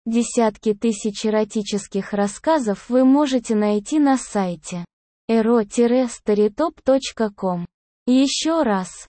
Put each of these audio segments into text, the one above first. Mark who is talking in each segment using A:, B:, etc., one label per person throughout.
A: Десятки тысяч эротических рассказов вы можете найти на сайте ero-storytop.com. Еще раз,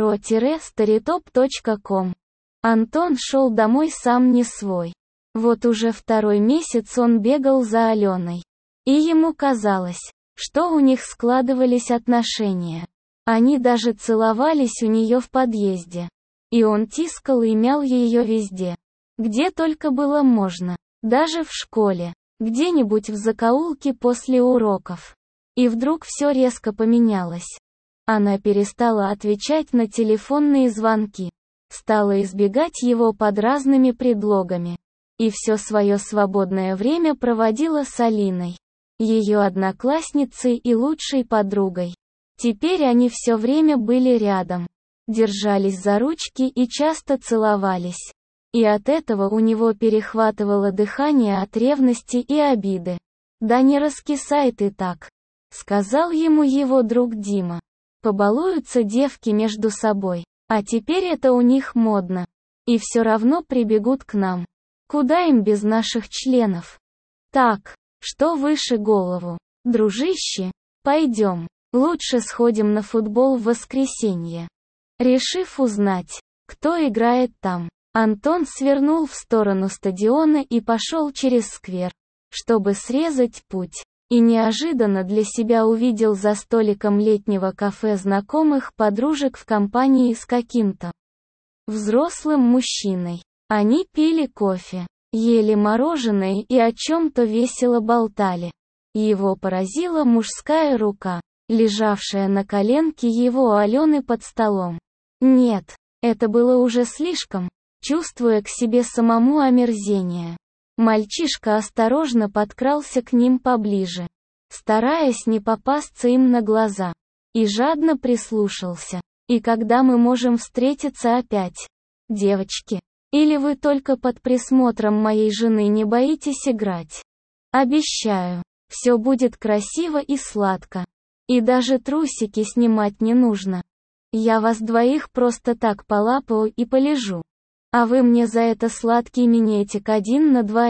A: ero-storytop.com. Антон шел домой сам не свой. Вот уже второй месяц он бегал за Аленой. И ему казалось, что у них складывались отношения. Они даже целовались у нее в подъезде. И он тискал и мял ее везде, где только было можно. Даже в школе, где-нибудь в закоулке после уроков. И вдруг все резко поменялось. Она перестала отвечать на телефонные звонки. Стала избегать его под разными предлогами. И все свое свободное время проводила с Алиной, ее одноклассницей и лучшей подругой. Теперь они все время были рядом, держались за ручки и часто целовались. И от этого у него перехватывало дыхание от ревности и обиды. «Да не раскисай ты так», — сказал ему его друг Дима. «Побалуются девки между собой, а теперь это у них модно. И все равно прибегут к нам. Куда им без наших членов? Так, что выше голову? Дружище, пойдем, лучше сходим на футбол в воскресенье». Решив узнать, кто играет там, Антон свернул в сторону стадиона и пошел через сквер, чтобы срезать путь. И неожиданно для себя увидел за столиком летнего кафе знакомых подружек в компании с каким-то взрослым мужчиной. Они пили кофе, ели мороженое и о чем-то весело болтали. Его поразила мужская рука, лежавшая на коленке его Алены под столом. Нет, это было уже слишком, чувствуя к себе самому омерзение. Мальчишка осторожно подкрался к ним поближе, стараясь не попасться им на глаза, и жадно прислушался. «И когда мы можем встретиться опять? Девочки? Или вы только под присмотром моей жены не боитесь играть? Обещаю, все будет красиво и сладко. И даже трусики снимать не нужно. Я вас двоих просто так полапаю и полежу. А вы мне за это сладкий минетик 1 на 2.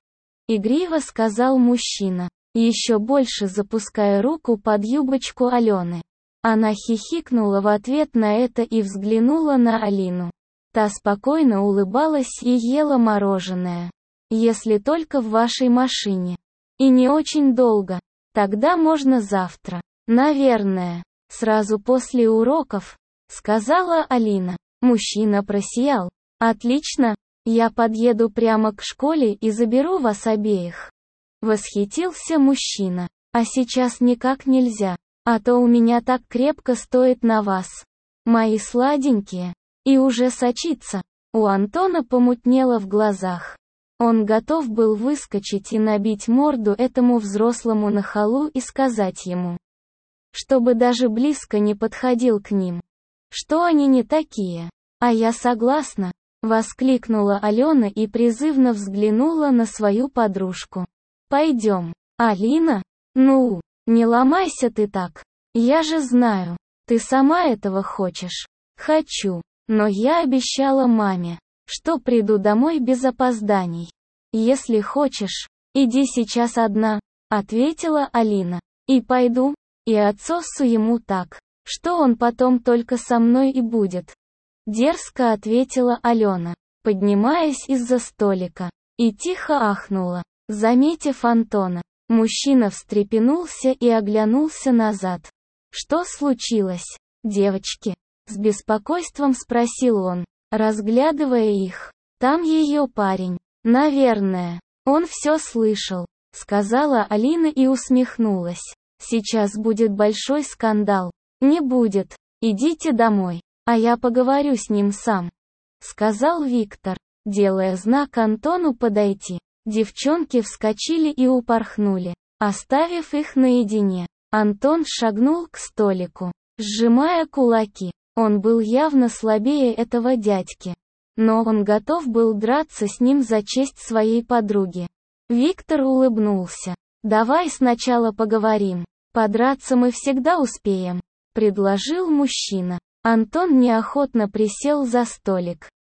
A: Игриво сказал мужчина, еще больше запуская руку под юбочку Алены. Она хихикнула в ответ на это и взглянула на Алину. Та спокойно улыбалась и ела мороженое. «Если только в вашей машине. И не очень долго. Тогда можно завтра. Наверное. Сразу после уроков», — сказала Алина. Мужчина просиял. «Отлично, я подъеду прямо к школе и заберу вас обеих». Восхитился мужчина. «А сейчас никак нельзя, а то у меня так крепко стоит на вас. Мои сладенькие». И уже сочится. У Антона помутнело в глазах. Он готов был выскочить и набить морду этому взрослому нахалу и сказать ему, чтобы даже близко не подходил к ним. Что они не такие. «А я согласна», — воскликнула Алена и призывно взглянула на свою подружку. «Пойдем». «Алина? Ну, не ломайся ты так. Я же знаю, ты сама этого хочешь». «Хочу. Но я обещала маме, что приду домой без опозданий. Если хочешь, иди сейчас одна», — ответила Алина. «И пойду, и отсосу ему так, что он потом только со мной и будет». Дерзко ответила Алена, поднимаясь из-за столика, и тихо ахнула, заметив Антона. Мужчина встрепенулся и оглянулся назад. «Что случилось, девочки?» С беспокойством спросил он, разглядывая их. «Там ее парень. Наверное. Он все слышал», — сказала Алина и усмехнулась. «Сейчас будет большой скандал». «Не будет. Идите домой, а я поговорю с ним сам», — сказал Виктор, делая знак Антону подойти. Девчонки вскочили и упорхнули, оставив их наедине. Антон шагнул к столику, сжимая кулаки. Он был явно слабее этого дядьки. Но он готов был драться с ним за честь своей подруги. Виктор улыбнулся. «Давай сначала поговорим. Подраться мы всегда успеем», — предложил мужчина. Антон неохотно присел за столик.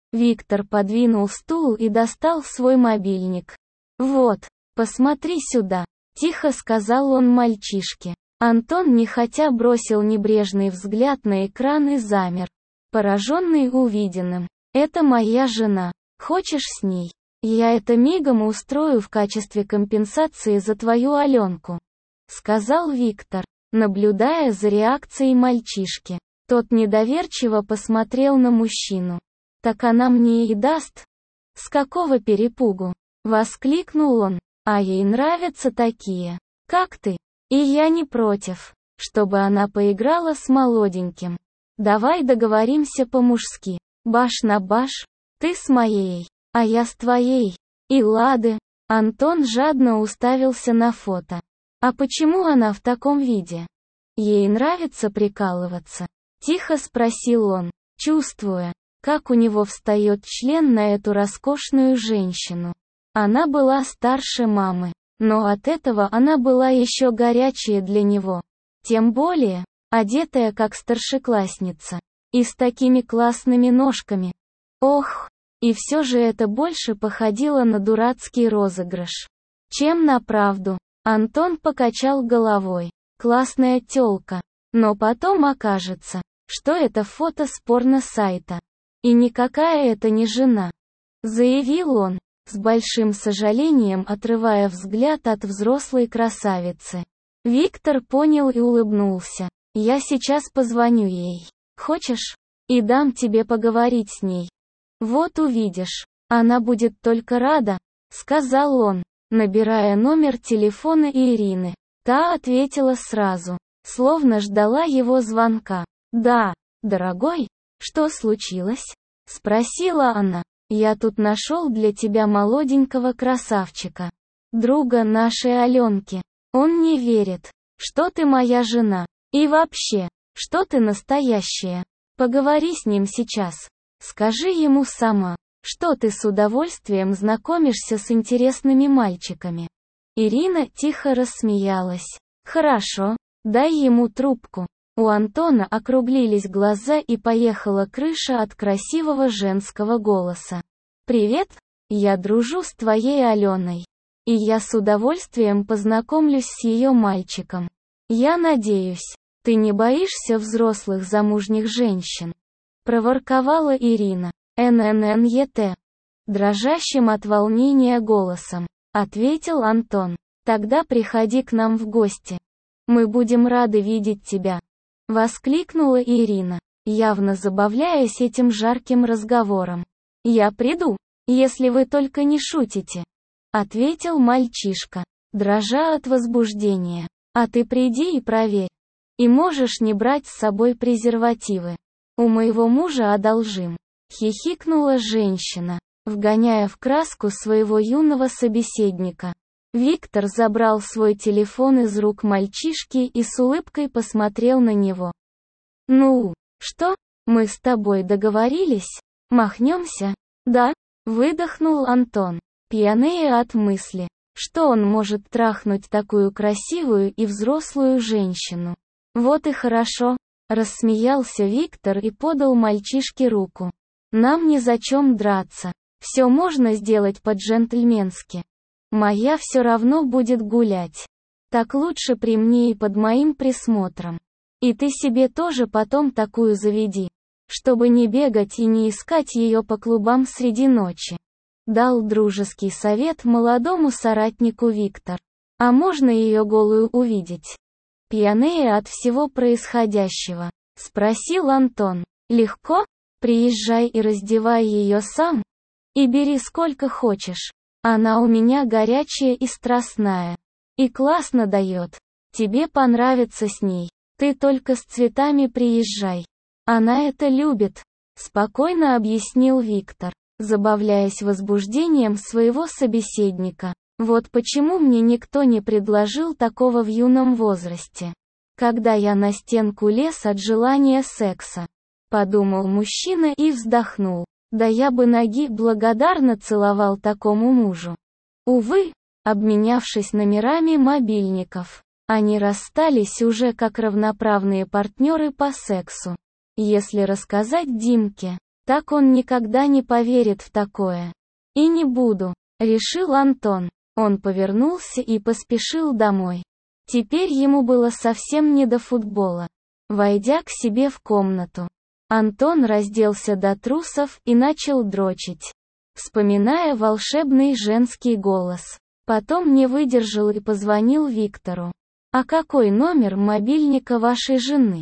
A: Виктор подвинул стул и достал свой мобильник. «Вот, посмотри сюда», — тихо сказал он мальчишке. Антон нехотя бросил небрежный взгляд на экран и замер, пораженный увиденным. «Это моя жена. Хочешь с ней? Я это мигом устрою в качестве компенсации за твою Аленку», — сказал Виктор, наблюдая за реакцией мальчишки. Тот недоверчиво посмотрел на мужчину. «Так она мне и даст?» «С какого перепугу?» — воскликнул он. «А ей нравятся такие, как ты. И я не против, чтобы она поиграла с молоденьким. Давай договоримся по-мужски. Баш на баш, ты с моей, а я с твоей. И лады». Антон жадно уставился на фото. «А почему она в таком виде? Ей нравится прикалываться?» — тихо спросил он, чувствуя, как у него встает член на эту роскошную женщину. Она была старше мамы, но от этого она была еще горячее для него. Тем более, одетая как старшеклассница. И с такими классными ножками. Ох, и все же это больше походило на дурацкий розыгрыш, чем на правду. Антон покачал головой. Классная тёлка. Но потом окажется, что это фото с порно-сайта. И никакая это не жена. Заявил он, с большим сожалением отрывая взгляд от взрослой красавицы. Виктор понял и улыбнулся. «Я сейчас позвоню ей. Хочешь? И дам тебе поговорить с ней. Вот увидишь. Она будет только рада», — сказал он, набирая номер телефона Ирины. Та ответила сразу, словно ждала его звонка. «Да, дорогой, что случилось?» — спросила она. «Я тут нашел для тебя молоденького красавчика. Друга нашей Аленки. Он не верит, что ты моя жена. И вообще, что ты настоящая. Поговори с ним сейчас. Скажи ему сама, что ты с удовольствием знакомишься с интересными мальчиками». Ирина тихо рассмеялась. «Хорошо, дай ему трубку». У Антона округлились глаза и поехала крыша от красивого женского голоса. «Привет, я дружу с твоей Аленой. И я с удовольствием познакомлюсь с ее мальчиком. Я надеюсь, ты не боишься взрослых замужних женщин?» Проворковала Ирина. «НННЕТ». Дрожащим от волнения голосом, ответил Антон. «Тогда приходи к нам в гости. Мы будем рады видеть тебя», — воскликнула Ирина, явно забавляясь этим жарким разговором. «Я приду, если вы только не шутите», — ответил мальчишка, дрожа от возбуждения. «А ты приди и проверь. И можешь не брать с собой презервативы. У моего мужа одолжим», — хихикнула женщина, вгоняя в краску своего юного собеседника. Виктор забрал свой телефон из рук мальчишки и с улыбкой посмотрел на него. «Ну, что, мы с тобой договорились? Махнемся?» «Да», — выдохнул Антон, пьянея от мысли, что он может трахнуть такую красивую и взрослую женщину. «Вот и хорошо», — рассмеялся Виктор и подал мальчишке руку. «Нам незачем драться. Все можно сделать по-джентльменски. Моя все равно будет гулять. Так лучше при мне и под моим присмотром. И ты себе тоже потом такую заведи, чтобы не бегать и не искать ее по клубам среди ночи», — дал дружеский совет молодому соратнику Виктор. «А можно ее голую увидеть?» Пьянея от всего происходящего, спросил Антон. «Легко? Приезжай и раздевай ее сам. И бери сколько хочешь. Она у меня горячая и страстная. И классно дает. Тебе понравится с ней. Ты только с цветами приезжай. Она это любит», — спокойно объяснил Виктор, забавляясь возбуждением своего собеседника. «Вот почему мне никто не предложил такого в юном возрасте. Когда я на стенку лез от желания секса», — подумал мужчина и вздохнул. «Да я бы ноги благодарно целовал такому мужу». Увы, обменявшись номерами мобильников, они расстались уже как равноправные партнеры по сексу. Если рассказать Димке, Так он никогда не поверит в такое. И не буду, решил Антон. Он повернулся и поспешил домой. Теперь ему было совсем не до футбола. Войдя к себе в комнату, Антон разделся до трусов и начал дрочить, вспоминая волшебный женский голос. Потом не выдержал и позвонил Виктору. «А какой номер мобильника вашей жены?»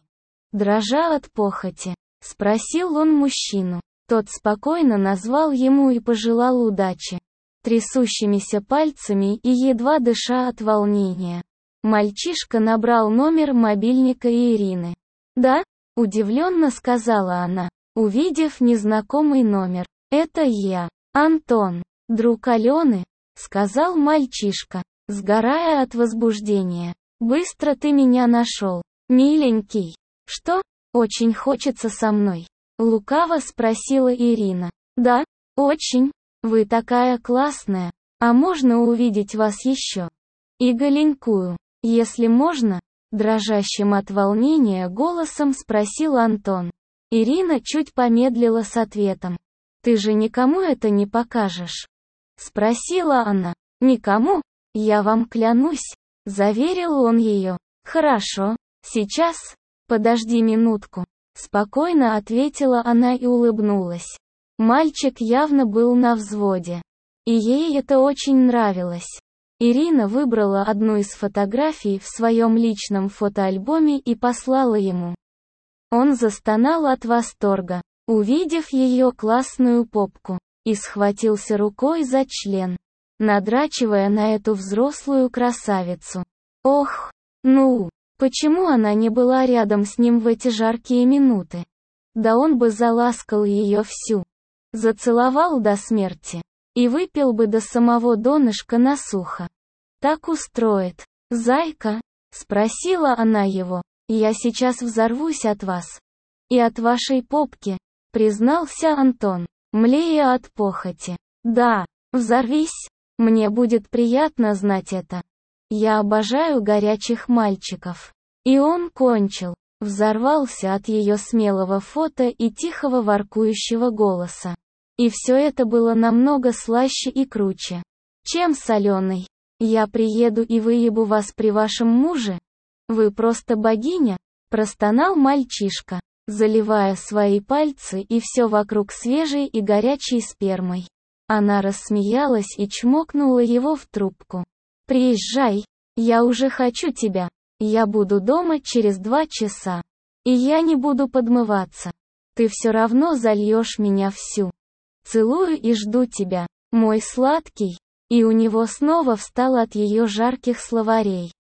A: Дрожа от похоти, спросил он мужчину. Тот спокойно назвал ему и пожелал удачи. Трясущимися пальцами и едва дыша от волнения, мальчишка набрал номер мобильника Ирины. «Да?» – удивленно сказала она, увидев незнакомый номер. «Это я, Антон, друг Алены», – сказал мальчишка, сгорая от возбуждения. «Быстро ты меня нашел, миленький. Что, очень хочется со мной?» – лукаво спросила Ирина. «Да, очень. Вы такая классная. А можно увидеть вас еще? И голенькую, если можно?» Дрожащим от волнения голосом спросил Антон. Ирина чуть помедлила с ответом. «Ты же никому это не покажешь?» Спросила она. «Никому, я вам клянусь», — заверил он ее. «Хорошо, сейчас, подожди минутку», — спокойно ответила она и улыбнулась. Мальчик явно был на взводе. И ей это очень нравилось. Ирина выбрала одну из фотографий в своем личном фотоальбоме и послала ему. Он застонал от восторга, увидев ее классную попку, и схватился рукой за член, надрачивая на эту взрослую красавицу. Ох, ну, почему она не была рядом с ним в эти жаркие минуты? Да он бы заласкал ее всю, зацеловал до смерти. И выпил бы до самого донышка на сухо. «Так устроит. Зайка?» — спросила она его. «Я сейчас взорвусь от вас. И от вашей попки», — признался Антон, млея от похоти. «Да, взорвись. Мне будет приятно знать это. Я обожаю горячих мальчиков». И он кончил. Взорвался от ее смелого фото и тихого воркующего голоса. И все это было намного слаще и круче, чем с Аленой. «Я приеду и выебу вас при вашем муже? Вы просто богиня», – простонал мальчишка, заливая свои пальцы и все вокруг свежей и горячей спермой. Она рассмеялась и чмокнула его в трубку. «Приезжай, я уже хочу тебя. Я буду дома через 2 часа. И я не буду подмываться. Ты все равно зальешь меня всю. Целую и жду тебя, мой сладкий». И у него снова встал от ее жарких словарей.